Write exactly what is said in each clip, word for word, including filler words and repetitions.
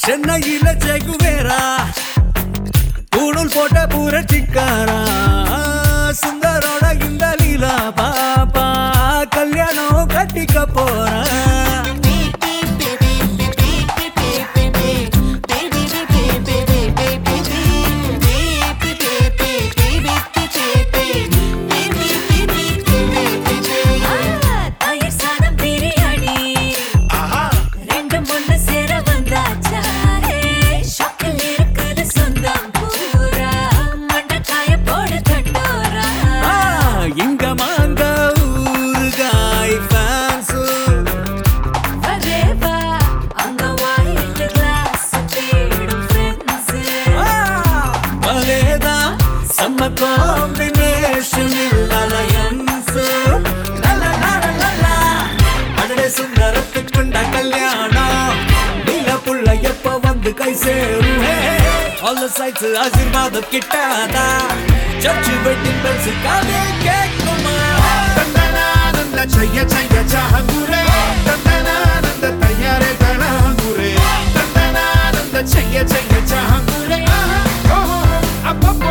சென்னையில செகுவேரா தூணூல் போட்ட புரட்சிக்காரா சுந்தரோட இந்த லீலா பாப்பா கல்யாணம் கட்டிக்க போறா combination alliance la la la la la adade sundarattukunda kalyanam neela pulla eppa vandu kai seru all the sights aashirvaadam kittada church wedding bells kaade kekkuma tandanananda chaya chaya chahangure tandanananda tayyare ganangure tandanananda chaya chaya chahangure oh appo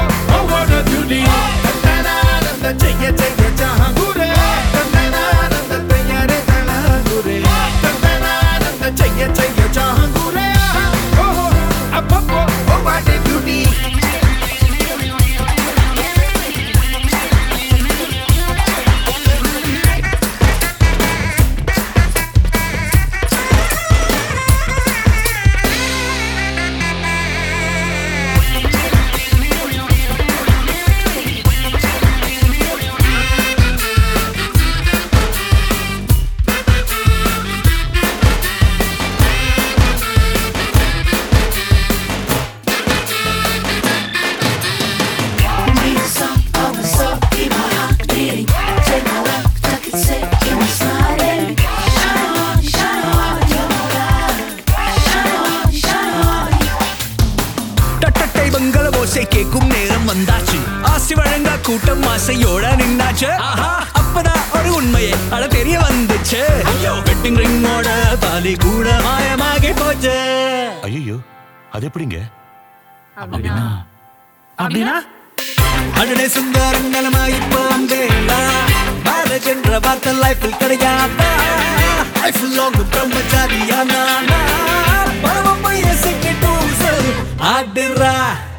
Jaya Jaya Jahangure Tandanananda Tayyare Ganangure Tandanananda Jaya Jaya Jahangure Oh appo oh what a beauty கேக்கும் நேரம் வந்தாச்சு ஆசி வழங்க கூட்டம் ஆசையோட நின்னாச்சு அப்பதான் ஒரு உண்மையே அட தெரிய வந்துச்சு ஐயோ வெட்டிங் ரிங்கோட தாலி கூட மாயமாகி போச்சு ஐயோ அது எப்படிங்க அப்படின்னா அப்படின்னா அடடே சுந்தரங்களமா இப்போ வந்தேடா மேரேஜ் என்ற வார்த்தை லைஃபில் கிடையாதா லைஃப் லாங் பிரம்மச்சாரியா நானா பாவம் பையசிக்கு டூசல் ஆடுறா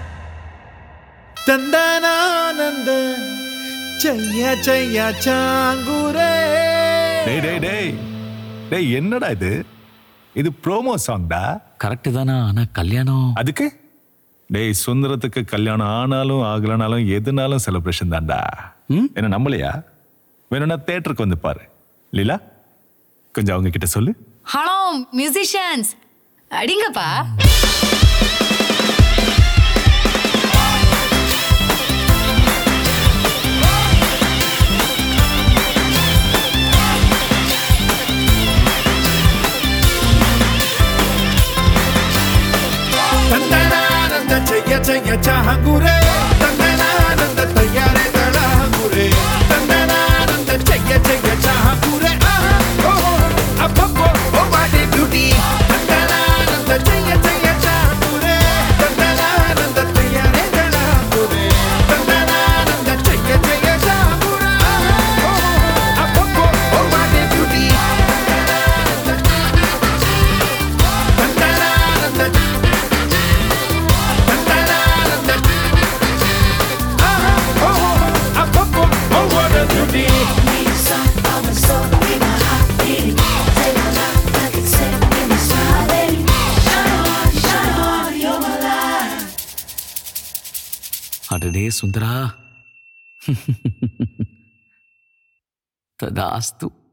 தந்தனானந்த சையா சையா சாங்குரே டேய் டேய் டேய் டேய் என்னடா இது இது ப்ரோமோ சாங் டா கரெக்ட் தானா ஆனா கல்யாணம் அதுக்கு டேய் சுந்தரத்துக்கு கல்யாணம் ஆனாலும் ஆகலனாலும் எதுனாலும் செலிப்ரேஷன் தான்டா என்ன நம்மளையா வேணும்னா தியேட்டருக்கு வந்து பாரு லீலா கொஞ்சம் அவங்க கிட்ட சொல்லு ஹலோ மியூசிஷியன்ஸ் அடிங்கப்பா Tandanananda Jaya Jaya Jahangure Tandanananda Tayyare Ganangure Tandanananda Jaya Jaya Jahangure Oh appo oh what a beauty Tandanananda Jaya Jaya Jahangure Tandanananda Tayyare Ganangure Tandanananda Jaya Jaya Jahangure Oh appo oh what a beauty Tandanananda அடடே சுந்தரா ததாஸ்து